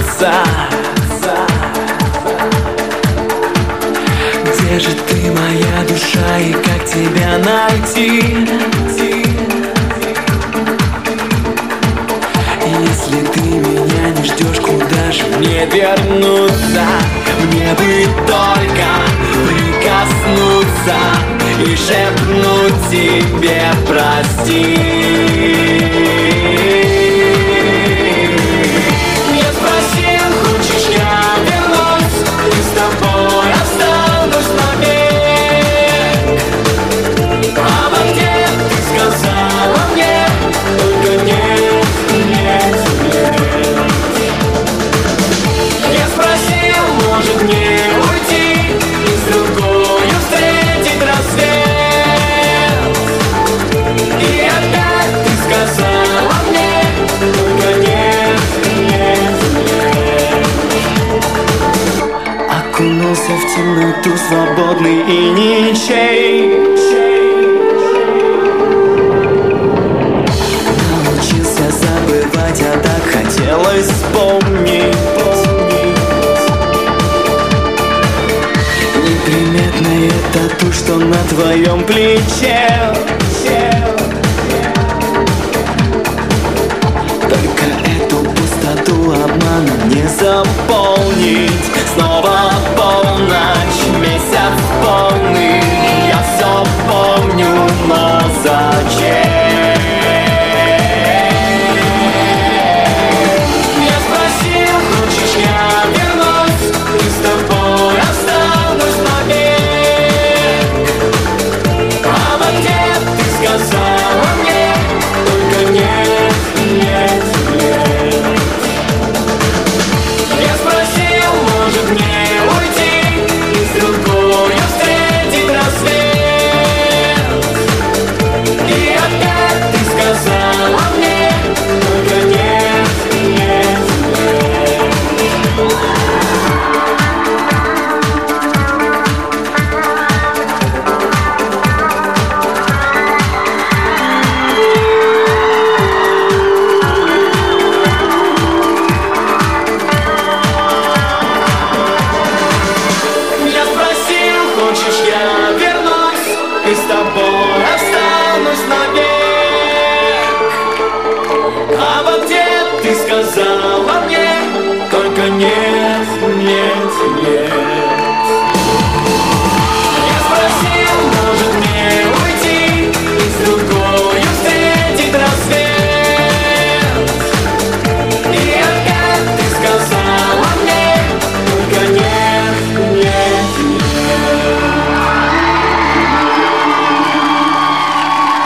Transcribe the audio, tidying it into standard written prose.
Где же ты, моя душа, и как тебя найти? Если ты меня не ждешь, куда же мне вернуться? Мне бы только прикоснуться и шепнуть тебе прости. Я спросил, хочешь я вернусь, и с тобой останусь навек. А в ответ ты сказала мне только нет, нет, нет. Я спросил, может мне уйти и с другою встретить рассвет. И опять ты сказала мне только нет, нет, нет. Окунулся в темноту, свободный и ничей. Научился забывать, а так хотелось вспомнить. Неприметная тату, что на твоем плече. Только эту пустоту обманом не заполнить.